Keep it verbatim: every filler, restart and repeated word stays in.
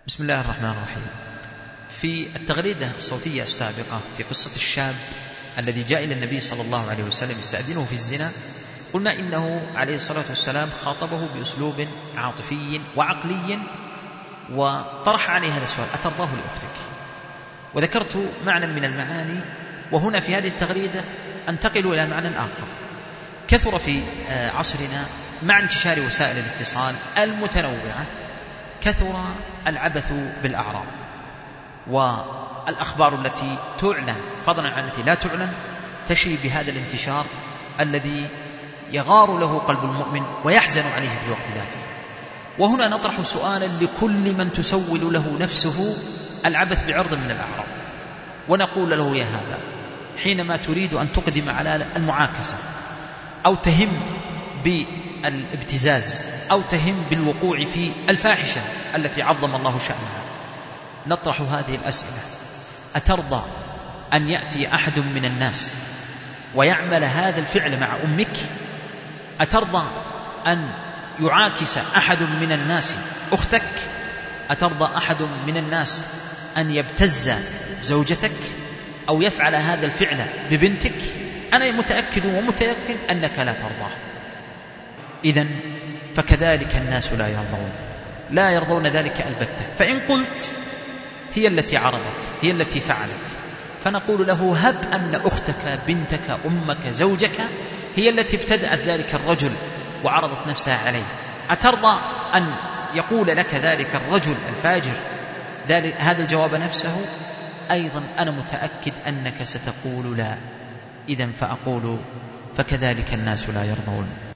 بسم الله الرحمن الرحيم. في التغريدة الصوتية السابقة في قصة الشاب الذي جاء إلى النبي صلى الله عليه وسلم يستأذنه في الزنا، قلنا إنه عليه الصلاة والسلام خاطبه بأسلوب عاطفي وعقلي وطرح عليه هذا السؤال: أترضاه لأختك؟ وذكرت معنى من المعاني، وهنا في هذه التغريدة أنتقل إلى معنى آخر. كثر في عصرنا مع انتشار وسائل الاتصال المتنوعة كثر العبث بالأعراض، والأخبار التي تعلن فضلا عن التي لا تعلن تشي بهذا الانتشار الذي يغار له قلب المؤمن ويحزن عليه في الوقت ذاته. وهنا نطرح سؤالا لكل من تسول له نفسه العبث بعرض من الأعراض، ونقول له: يا هذا، حينما تريد أن تقدم على المعاكسة أو تهم بالابتزاز أو تهم بالوقوع في الفاحشة التي عظم الله شأنها، نطرح هذه الأسئلة: أترضى أن يأتي أحد من الناس ويعمل هذا الفعل مع أمك؟ أترضى أن يعاكس أحد من الناس أختك؟ أترضى أحد من الناس أن يبتز زوجتك أو يفعل هذا الفعل ببنتك؟ أنا متأكد ومتيقن أنك لا ترضاه. إذن فكذلك الناس لا يرضون لا يرضون ذلك البتة. فإن قلت هي التي عرضت، هي التي فعلت، فنقول له: هب أن أختك، بنتك، أمك، زوجك هي التي ابتدأت ذلك الرجل وعرضت نفسها عليه، أترضى أن يقول لك ذلك الرجل الفاجر هذا الجواب نفسه؟ أيضا أنا متأكد أنك ستقول لا. إذن فأقول: فكذلك الناس لا يرضون.